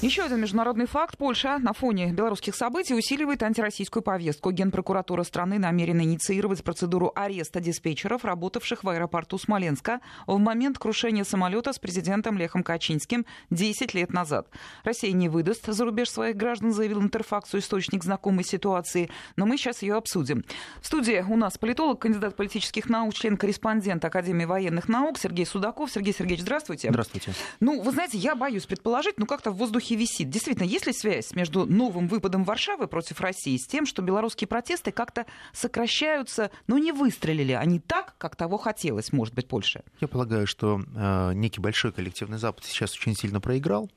Еще один международный факт. Польша на фоне белорусских событий усиливает антироссийскую повестку. Генпрокуратура страны намерена инициировать процедуру ареста диспетчеров, работавших в аэропорту Смоленска в момент крушения самолета с президентом Лехом Качинским 10 лет назад. Россия не выдаст за рубеж своих граждан, заявил Интерфаксу источник знакомой ситуации. Но мы сейчас ее обсудим. В студии у нас политолог, кандидат политических наук, член-корреспондент Академии военных наук Сергей Судаков. Сергей Сергеевич, здравствуйте. Здравствуйте. Ну, вы знаете, я боюсь предположить, как-то в воздухе висит. Действительно, есть ли связь между новым выпадом Варшавы против России с тем, что белорусские протесты как-то сокращаются, но не выстрелили они так, как того хотелось, может быть, Польше? Я полагаю, что некий большой коллективный Запад сейчас очень сильно проиграл,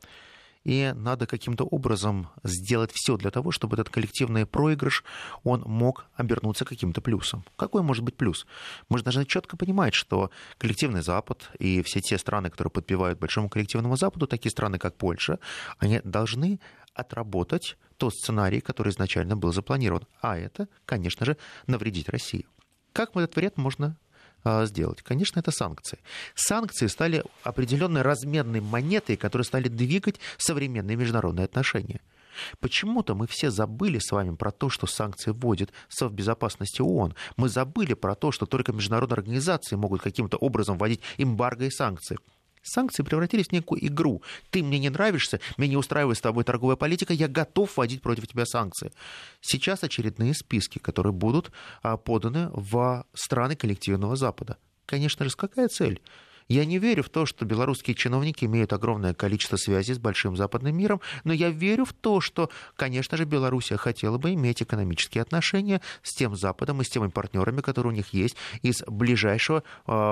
и надо каким-то образом сделать все для того, чтобы этот коллективный проигрыш, он мог обернуться каким-то плюсом. Какой может быть плюс? Мы же должны четко понимать, что коллективный Запад и все те страны, которые подпевают большому коллективному Западу, такие страны, как Польша, они должны отработать тот сценарий, который изначально был запланирован. А это, конечно же, навредить России. Как этот вред можно сделать? Конечно, это санкции. Санкции стали определенной разменной монетой, которые стали двигать современные международные отношения. Почему-то мы все забыли с вами про то, что санкции вводит Совет Безопасности ООН. Мы забыли про то, что только международные организации могут каким-то образом вводить эмбарго и санкции. Санкции превратились в некую игру. Ты мне не нравишься, меня не устраивает с тобой торговая политика, я готов вводить против тебя санкции. Сейчас очередные списки, которые будут поданы в страны коллективного Запада. Конечно же, какая цель? Я не верю в то, что белорусские чиновники имеют огромное количество связей с большим западным миром, но я верю в то, что, конечно же, Белоруссия хотела бы иметь экономические отношения с тем Западом и с теми партнерами, которые у них есть из ближайшего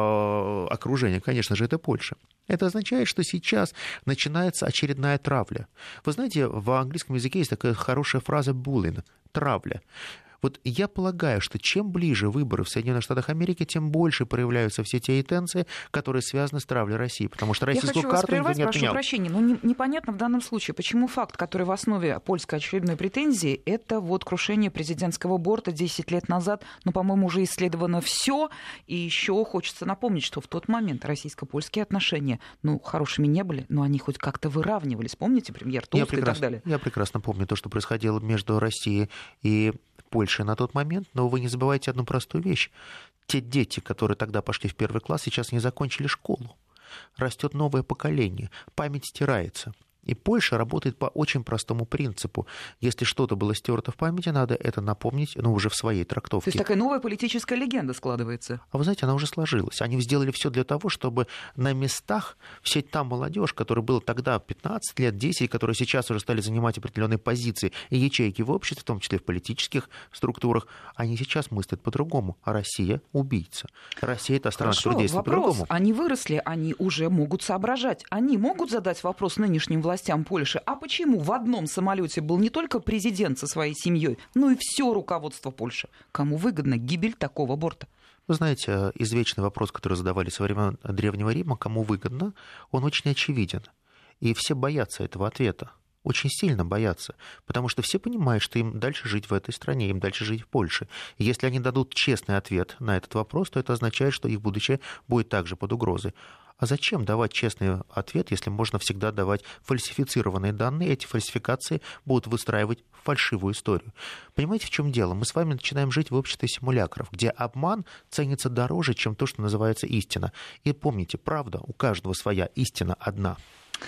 окружения. Конечно же, это Польша. Это означает, что сейчас начинается очередная травля. Вы знаете, в английском языке есть такая хорошая фраза «bullying» — травля. Вот я полагаю, что чем ближе выборы в Соединенных Штатах Америки, тем больше проявляются все те тенденции, которые связаны с травлей России. Потому что российскую карту никто не отменял. Прошу прощения, но непонятно в данном случае, почему факт, который в основе польской очередной претензии, это вот крушение президентского борта 10 лет назад, по-моему, уже исследовано все. И еще хочется напомнить, что в тот момент российско-польские отношения, хорошими не были, но они хоть как-то выравнивались. Помните, премьер Туск и так далее? Я прекрасно помню то, что происходило между Россией и Польши на тот момент, но вы не забывайте одну простую вещь. Те дети, которые тогда пошли в первый класс, сейчас не закончили школу. Растет новое поколение, память стирается. И Польша работает по очень простому принципу. Если что-то было стерто в памяти, надо это напомнить, уже в своей трактовке. То есть такая новая политическая легенда складывается. А вы знаете, она уже сложилась. Они сделали все для того, чтобы на местах вся та молодежь, которая была тогда 15 лет, 10, которые сейчас уже стали занимать определенные позиции и ячейки в обществе, в том числе в политических структурах, они сейчас мыслят по-другому. А Россия — убийца. Россия — это страна, которая действует по-другому. Они выросли, они уже могут соображать. Они могут задать вопрос нынешним властям Польши, а почему в одном самолете был не только президент со своей семьей, но и все руководство Польши? Кому выгодна гибель такого борта? Вы знаете, извечный вопрос, который задавали со времен Древнего Рима, кому выгодно, он очень очевиден. И все боятся этого ответа. Очень сильно боятся, потому что все понимают, что им дальше жить в этой стране, им дальше жить в Польше. И если они дадут честный ответ на этот вопрос, то это означает, что их будущее будет также под угрозой. А зачем давать честный ответ, если можно всегда давать фальсифицированные данные? Эти фальсификации будут выстраивать фальшивую историю. Понимаете, в чем дело? Мы с вами начинаем жить в обществе симулякров, где обман ценится дороже, чем то, что называется истина. И помните, правда, у каждого своя, истина одна.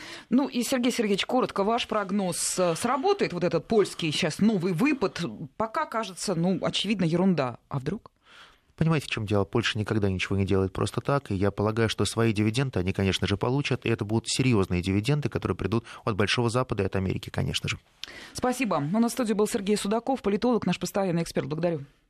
И, Сергей Сергеевич, коротко, ваш прогноз: сработает вот этот польский сейчас новый выпад? Пока кажется, очевидно, ерунда. А вдруг? Понимаете, в чем дело? Польша никогда ничего не делает просто так, и я полагаю, что свои дивиденды они, конечно же, получат, и это будут серьезные дивиденды, которые придут от Большого Запада и от Америки, конечно же. Спасибо. У нас в студии был Сергей Судаков, политолог, наш постоянный эксперт. Благодарю.